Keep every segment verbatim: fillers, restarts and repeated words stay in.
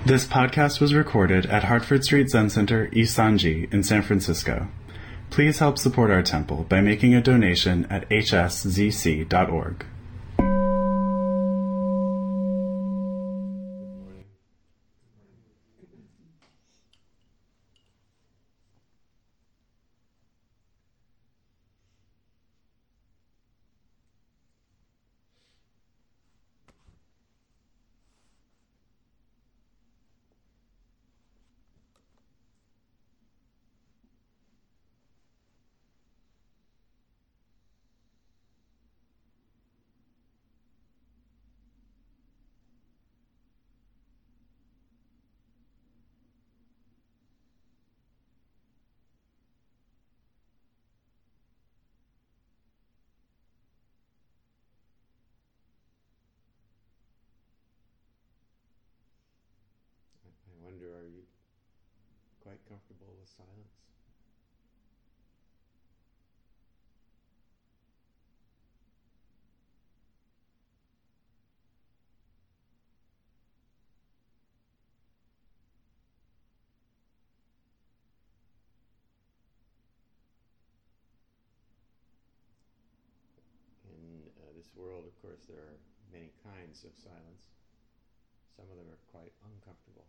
This podcast was recorded at Hartford Street Zen Center, East Sanji, in San Francisco. Please help support our temple by making a donation at h s z c dot org. I wonder, are you quite comfortable with silence? In uh, this world, of course, there are many kinds of silence. Some of them are quite uncomfortable.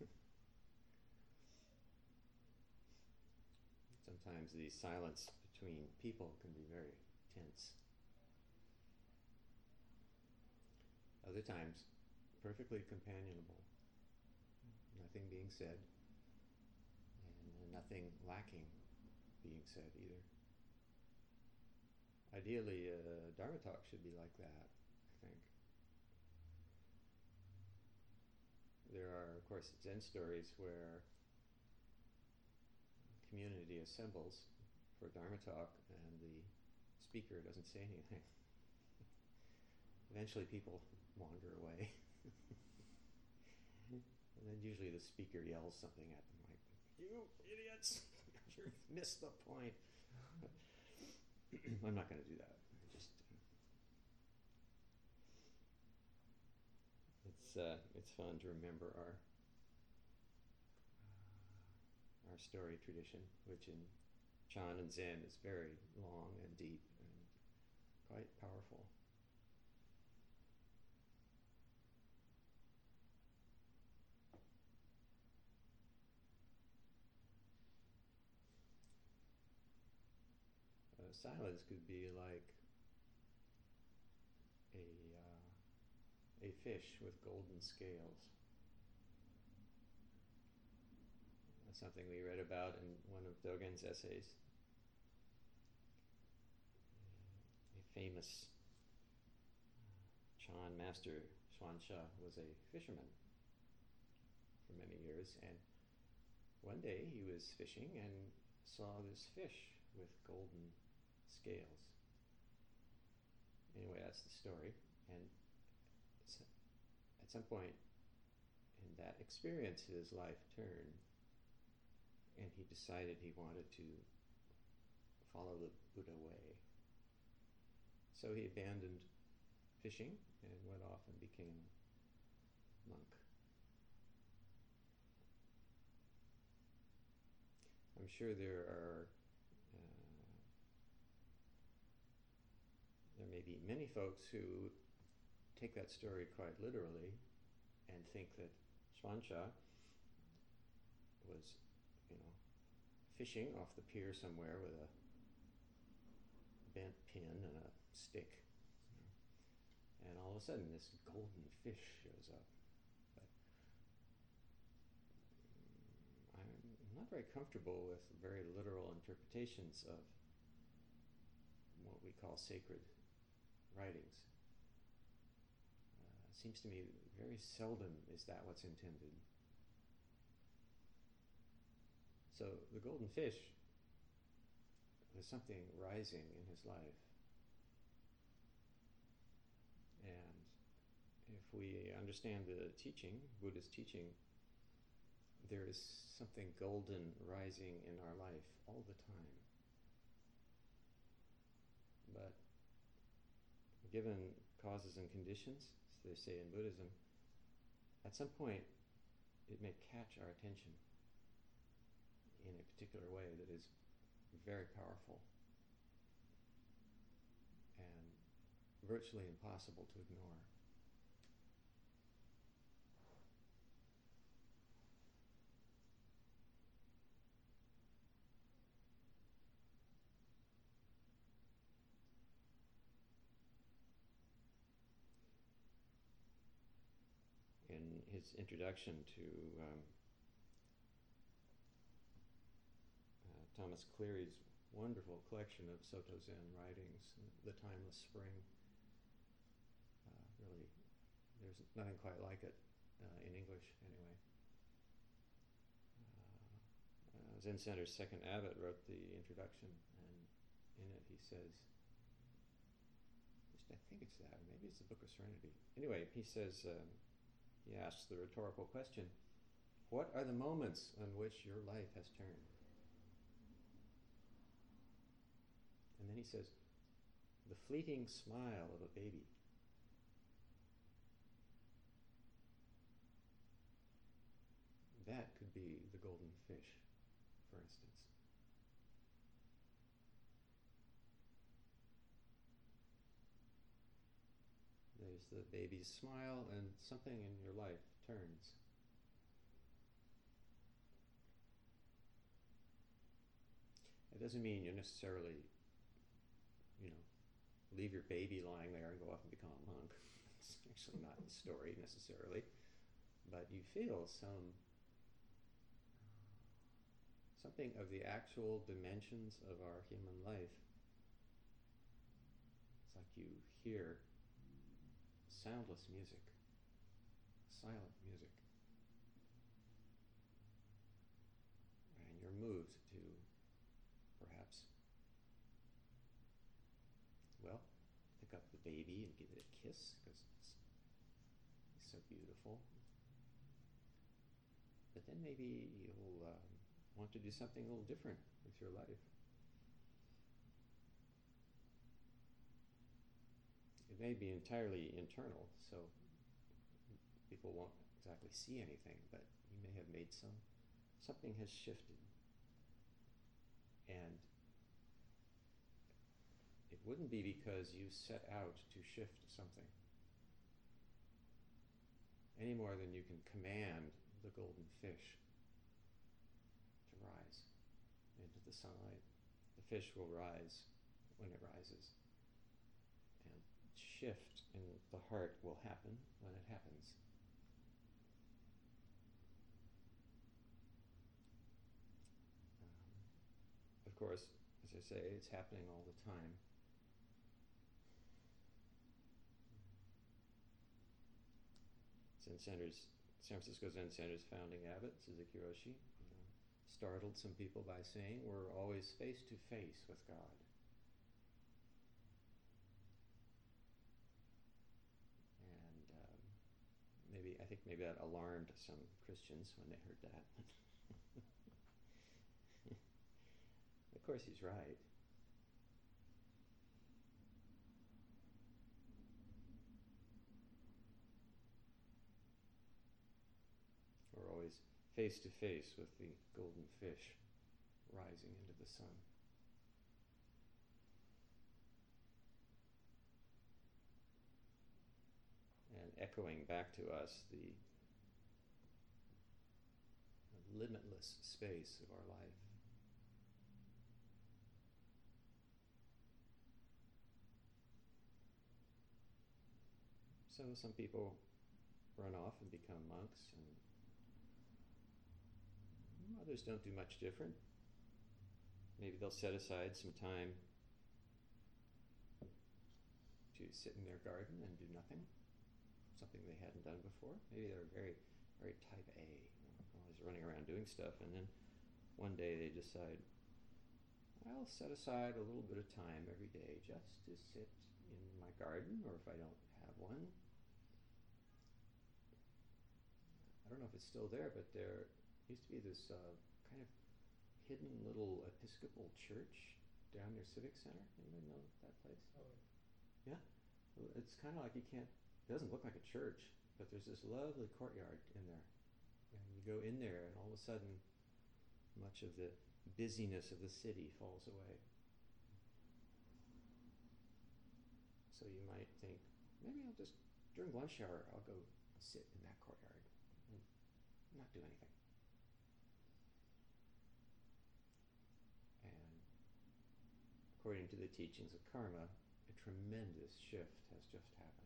Sometimes the silence between people can be very tense. Other times, perfectly companionable. Nothing being said, and nothing lacking being said either. Ideally, uh, Dharma talk should be like that, I think. There are, of course, Zen stories where community assembles for Dharma talk and the speaker doesn't say anything. Eventually people wander away. And then usually the speaker yells something at them like, "You idiots! You missed the point." I'm not going to do that. Just uh, it's uh, it's fun to remember our our story tradition, which in Chan and Zen is very long and deep and quite powerful. Uh, silence could be like a uh, a fish with golden scales. That's something we read about in one of Dogen's essays. A famous Chan master, Xuanxia, was a fisherman for many years, and one day he was fishing and saw this fish with golden scales. Anyway, that's the story. And at some point in that experience, his life turned, and he decided he wanted to follow the Buddha way. So he abandoned fishing and went off and became a monk. I'm sure there are uh, there may be many folks who take that story quite literally and think that Xuanxia was, you know, fishing off the pier somewhere with a bent pin and a stick, you know, and all of a sudden this golden fish shows up. But um, I'm not very comfortable with very literal interpretations of what we call sacred writings. Uh, it seems to me very seldom is that what's intended. So the golden fish, there's something rising in his life. And if we understand the teaching, Buddha's teaching, there is something golden rising in our life all the time. But given causes and conditions, as they say in Buddhism, at some point it may catch our attention in a particular way that is very powerful and virtually impossible to ignore. In his introduction to um, uh, Thomas Cleary's wonderful collection of Soto Zen writings, The Timeless Spring, uh, really, there's nothing quite like it uh, in English anyway. Uh, uh, Zen Center's second abbot wrote the introduction, and in it he says, I think it's that, or maybe it's the Book of Serenity. Anyway, he says, um, he asks the rhetorical question, what are the moments on which your life has turned? And then he says, the fleeting smile of a baby. That could be the golden fish, for instance. There's the baby's smile, and something in your life turns. It doesn't mean you necessarily, you know, leave your baby lying there and go off and become a monk. It's actually not the story necessarily. But you feel some, something of the actual dimensions of our human life. It's like you hear soundless music, silent music, and you're moved to perhaps, well, pick up the baby and give it a kiss because it's, it's so beautiful. But then maybe you'll um, want to do something a little different with your life. It may be entirely internal, so people won't exactly see anything, but you may have made some, something has shifted. And it wouldn't be because you set out to shift something, any more than you can command the golden fish to rise into the sunlight. The fish will rise when it rises. And shift in the heart will happen when it happens. Um, of course, as I say, it's happening all the time. Zen Center's, San Francisco Zen Center's founding abbot, Suzuki Roshi, you know, startled some people by saying, we're always face to face with God. And um, maybe, I think maybe that alarmed some Christians when they heard that. Of course he's right. We're always face to face with the golden fish rising into the sun. And echoing back to us the, the limitless space of our life. So some people run off and become monks, and others don't do much different. Maybe they'll set aside some time to sit in their garden and do nothing, something they hadn't done before. Maybe they're very, very type A, you know, always running around doing stuff, and then one day they decide, I'll set aside a little bit of time every day just to sit in my garden, or if I don't have one. I don't know if it's still there, but there used to be this uh, kind of hidden little Episcopal church down near Civic Center. Anybody know that place? Oh, yeah. Yeah? It's kind of like you can't, it doesn't look like a church, but there's this lovely courtyard in there. And go in there, and all of a sudden, much of the busyness of the city falls away. So you might think, maybe I'll just, during lunch hour, I'll go sit in that courtyard and not do anything. And according to the teachings of karma, a tremendous shift has just happened.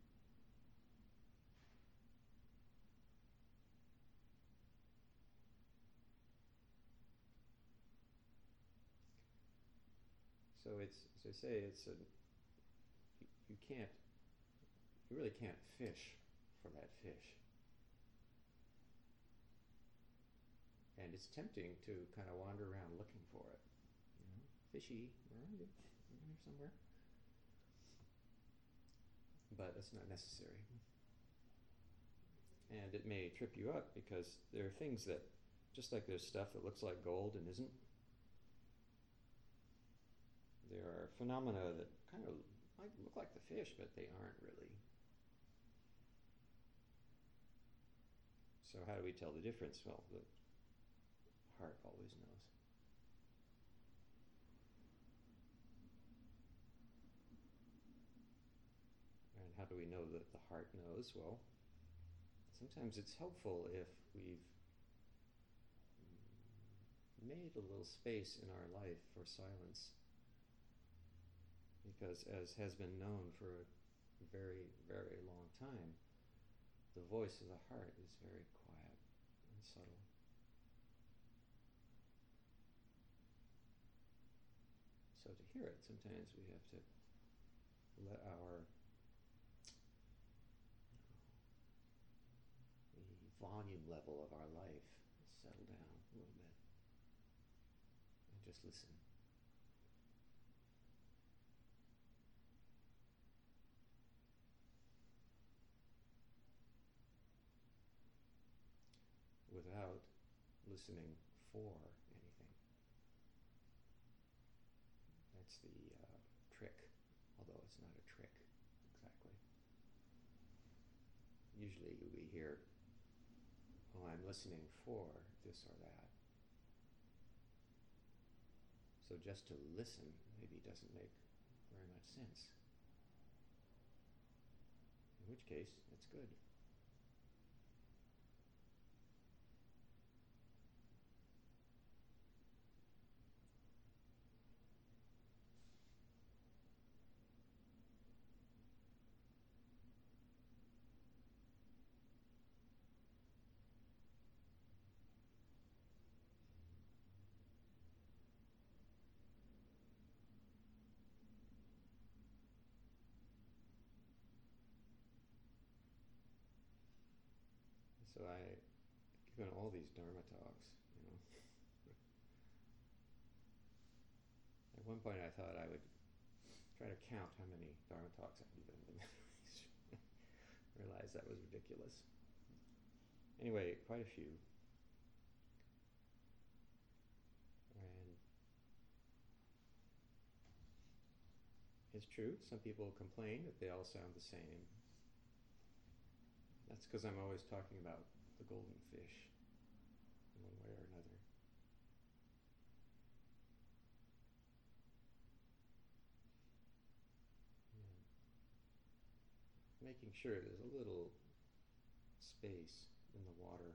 So it's, as I say, it's a, you, you can't, you really can't fish for that fish. And it's tempting to kind of wander around looking for it. You know, fishy, where are you? You're here somewhere. But that's not necessary. And it may trip you up because there are things that, just like there's stuff that looks like gold and isn't, there are phenomena that kind of might look like the fish, but they aren't really. So how do we tell the difference? Well, the heart always knows. And how do we know that the heart knows? Well, sometimes it's helpful if we've made a little space in our life for silence. Because as has been known for a very, very long time, the voice of the heart is very quiet and subtle. So to hear it, sometimes we have to let our the volume level of our life settle down a little bit and just listen. Without listening for anything. That's the uh, trick, although it's not a trick exactly. Usually we hear, oh, I'm listening for this or that. So just to listen maybe doesn't make very much sense. In which case, it's good. So I given all these Dharma talks, you know. At one point I thought I would try to count how many Dharma talks I've given, but realized that was ridiculous. Anyway, quite a few. And it's true, some people complain that they all sound the same. That's because I'm always talking about the golden fish in one way or another. Yeah. Making sure there's a little space in the water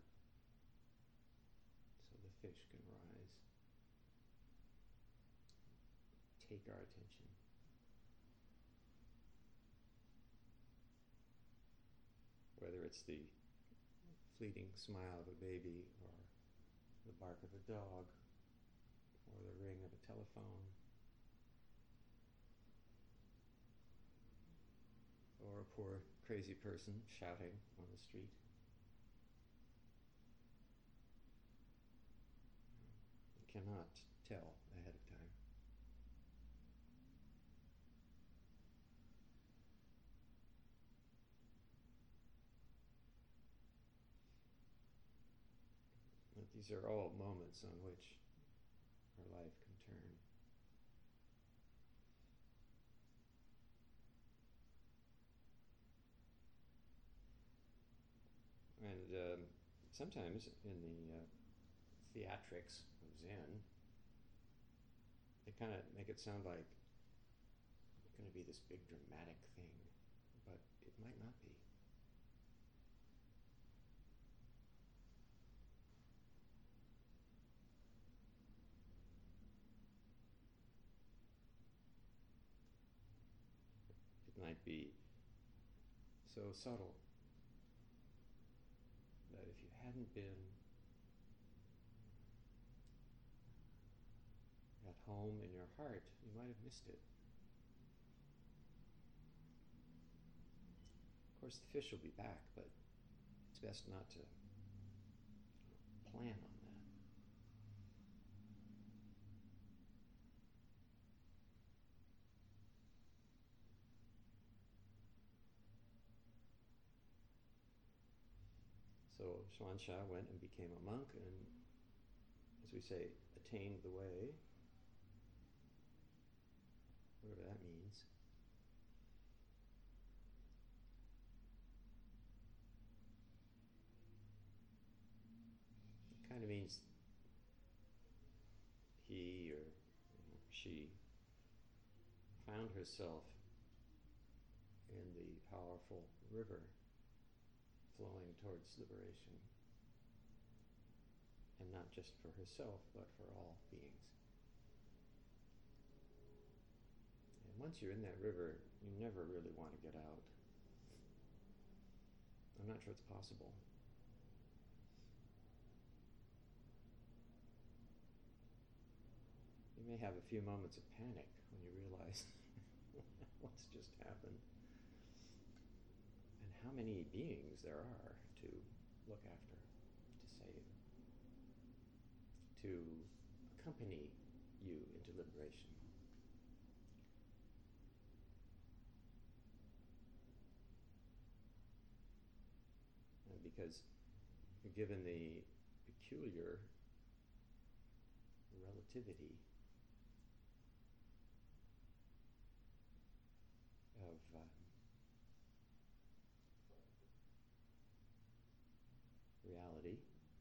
so the fish can rise. Take our attention. Whether it's the fleeting smile of a baby, or the bark of a dog, or the ring of a telephone, or a poor crazy person shouting on the street. You cannot tell ahead of time. But these are all moments on which our life can turn. And um, sometimes in the uh, theatrics of Zen, they kind of make it sound like it's going to be this big dramatic thing, but it might not be. It might be so subtle that if you hadn't been at home in your heart, you might have missed it. Of course, the fish will be back, but it's best not to plan on that. So Xuanxia went and became a monk and, as we say, attained the way, whatever that means. It kind of means he or you know, she found herself in the powerful river flowing towards liberation, and not just for herself, but for all beings. And once you're in that river, you never really want to get out. I'm not sure it's possible. You may have a few moments of panic when you realize what's just happened. How many beings there are to look after, to save, to accompany you into liberation. And because given the peculiar relativity of uh, reality,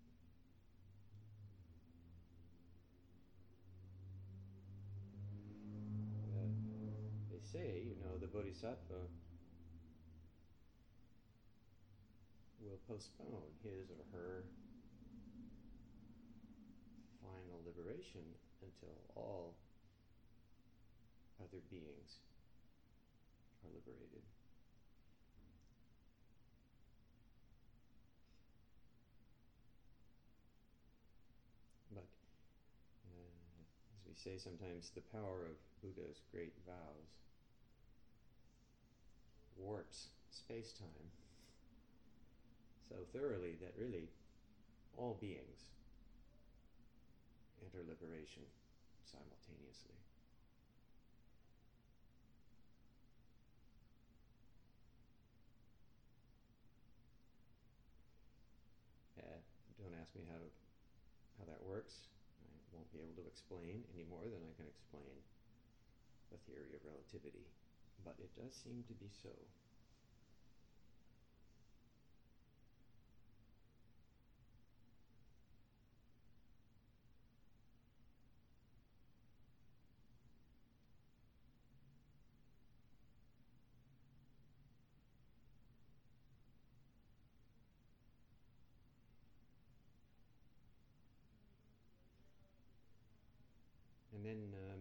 uh, they say, you know, the bodhisattva will postpone his or her final liberation until all other beings are liberated. But, uh, as we say sometimes, the power of Buddha's great vows warps space-time so thoroughly that really all beings enter liberation simultaneously. Uh, don't ask me how to how that works. I won't be able to explain any more than I can explain the theory of relativity, but it does seem to be so. And then um,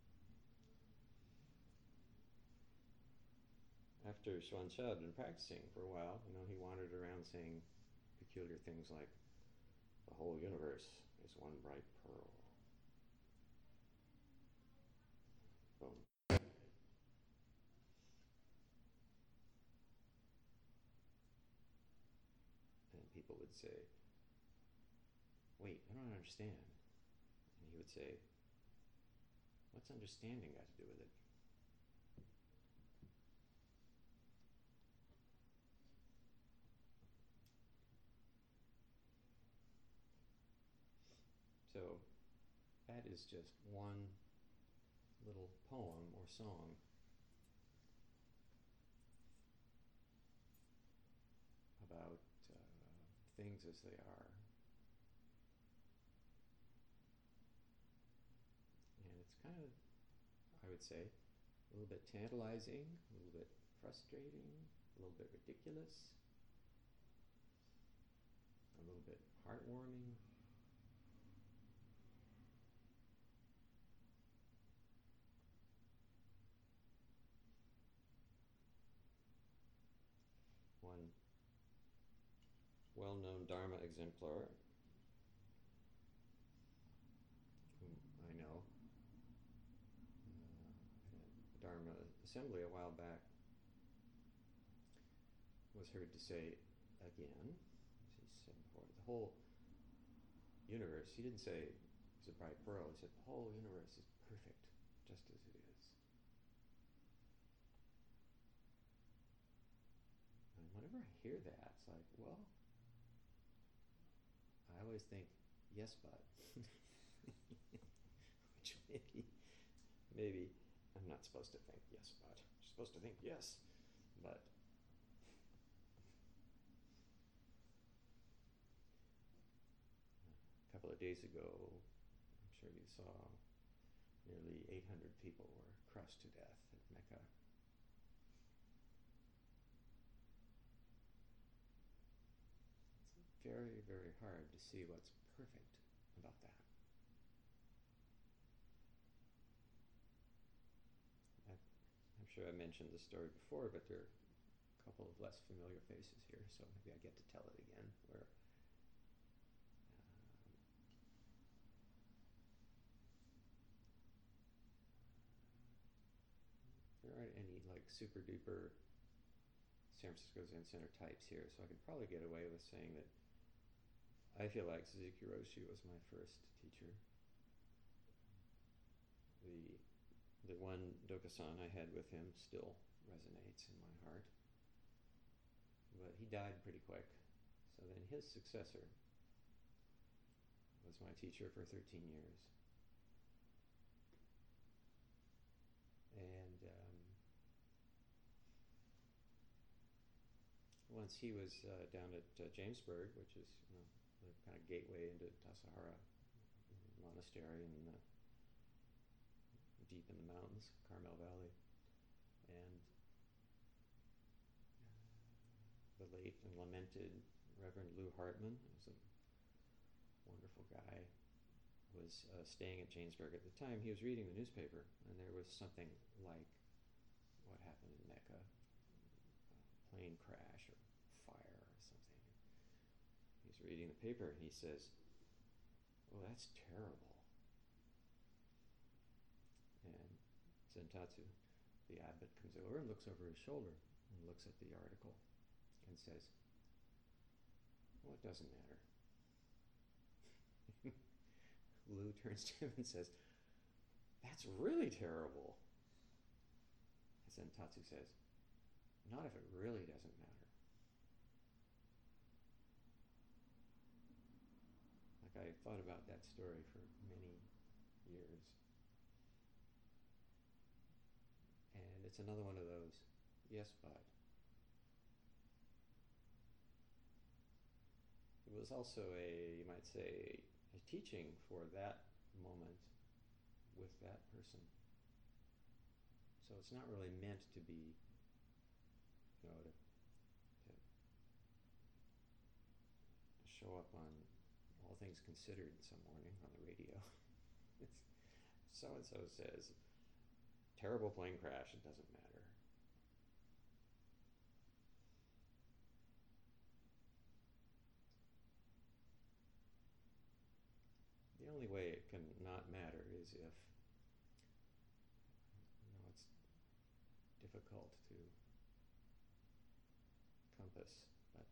after Xuanxia had been practicing for a while, you know, he wandered around saying peculiar things like, the whole universe is one bright pearl. Boom. And people would say, wait, I don't understand. And he would say, what's understanding got to do with it? So that is just one little poem or song about uh, things as they are. kind of, I would say, a little bit tantalizing, a little bit frustrating, a little bit ridiculous, a little bit heartwarming. One well-known Dharma exemplar whom I know uh, at a Dharma assembly a while back was heard to say again, as he said before, the whole universe, he didn't say it's a bright pearl, he said the whole universe is perfect just as it is. And whenever I hear that, it's like, well, I always think, yes, but. Which maybe, maybe I'm not supposed to think yes, but. I'm supposed to think yes, but. A couple of days ago, I'm sure you saw, nearly eight hundred people were crushed to death at Mecca. It's very, very hard to see what's perfect about that. I, I'm sure I mentioned this story before, but there are a couple of less familiar faces here, so maybe I get to tell it again, where um, there aren't any like super duper San Francisco Zen Center types here, so I could probably get away with saying that I feel like Suzuki Roshi was my first teacher. The the one Dokusan I had with him still resonates in my heart. But he died pretty quick. So then his successor was my teacher for thirteen years. And um, once he was uh, down at uh, Jamesburg, which is, you know, the kind of gateway into Tassajara Monastery in the, deep in the mountains, Carmel Valley. And the late and lamented Reverend Lou Hartman, who was a wonderful guy, was uh, staying at Jamesburg at the time. He was reading the newspaper, and there was something like what happened in Mecca, a plane crash or fire or something. He's reading the paper, and he says, "Oh, that's terrible." And Zentatsu, the abbot, comes over and looks over his shoulder and looks at the article and says, "Well, it doesn't matter." Lou turns to him and says, "That's really terrible." And Zentatsu says, "Not if it really doesn't matter." Like, I thought about that story for many years. And it's another one of those, yes, but. It was also a, you might say, a teaching for that moment with that person. So it's not really meant to be, you know, to, to show up on All Things Considered some morning on the radio. So-and-so says, terrible plane crash, it doesn't matter. The only way it can not matter is if, you know, it's difficult to compass, but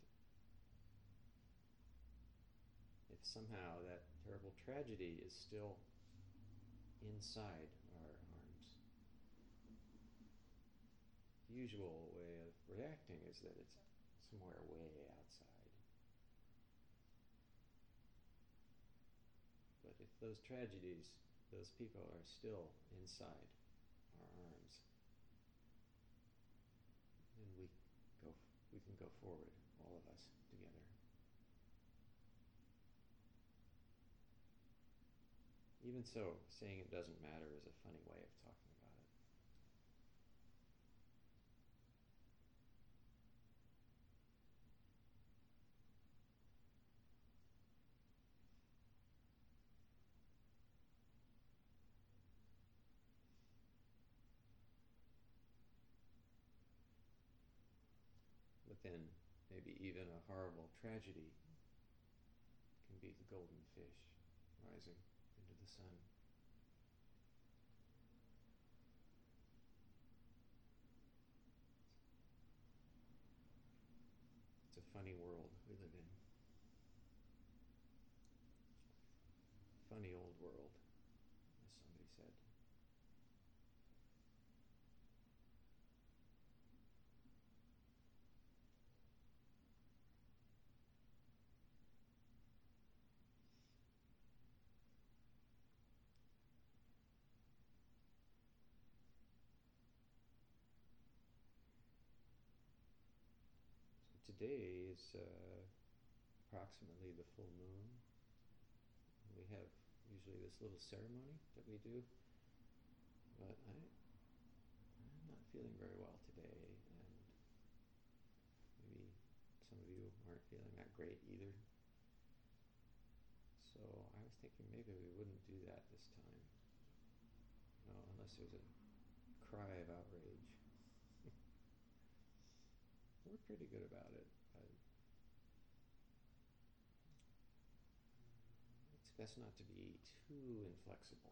if somehow that terrible tragedy is still inside our arms, the usual way of reacting is that it's somewhere way outside. But if those tragedies, those people are still inside our arms, then we go, we can go forward, all of us, together. Even even so, saying it doesn't matter is a funny way of talking about it. But then maybe even a horrible tragedy can be the golden fish rising into the sun. It's a funny world we live in. Funny old world, as somebody said. Today is uh, approximately the full moon. We have usually this little ceremony that we do, but I, I'm not feeling very well today, and maybe some of you aren't feeling that great either. So I was thinking maybe we wouldn't do that this time, you know, unless there's a cry of outrage. We're pretty good about it, but it's best not to be too inflexible.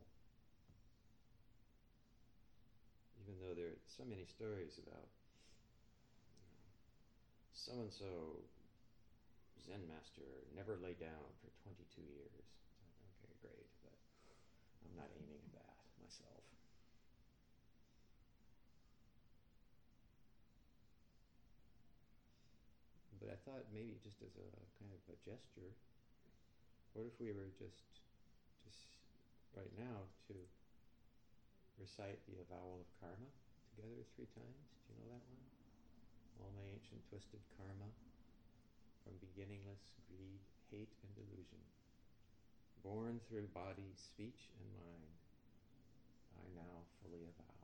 Even though there are so many stories about, you know, so-and-so Zen master never lay down for twenty-two years. It's like, okay, great, but I'm not aiming at that myself. But I thought maybe just as a kind of a gesture, what if we were just, just right now to recite the avowal of karma together three times? Do you know that one? All my ancient twisted karma, from beginningless greed, hate, and delusion, born through body, speech, and mind, I now fully avow.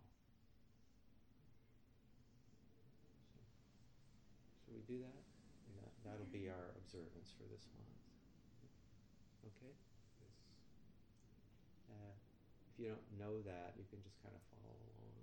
So, shall we do that? And that, that'll be our observance for this month. Okay? Uh, if you don't know that, you can just kind of follow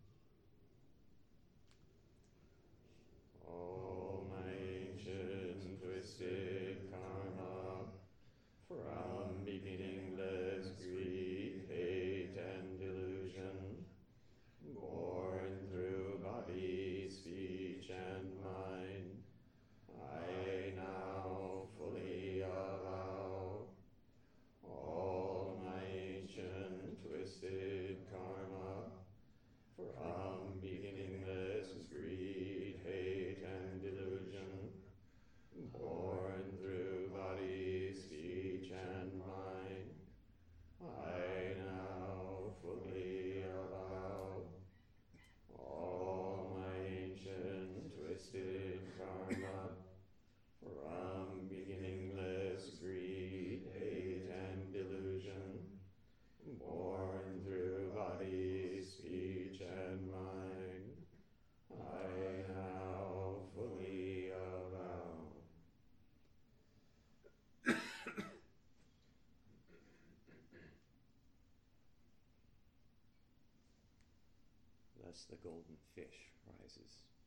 along. All my ancient twisted karma, from beginningless greed, hate, and delusion, born through body, speech, and mind, I now fully allow. All my ancient twisted karma, from beginningless greed, hate, and delusion, born through body, speech, and mind, I now fully allow. All my ancient twisted karma, from beginningless greed, hate, and delusion, born through body, speech, and mind, I now fully allow. Thus the golden fish rises.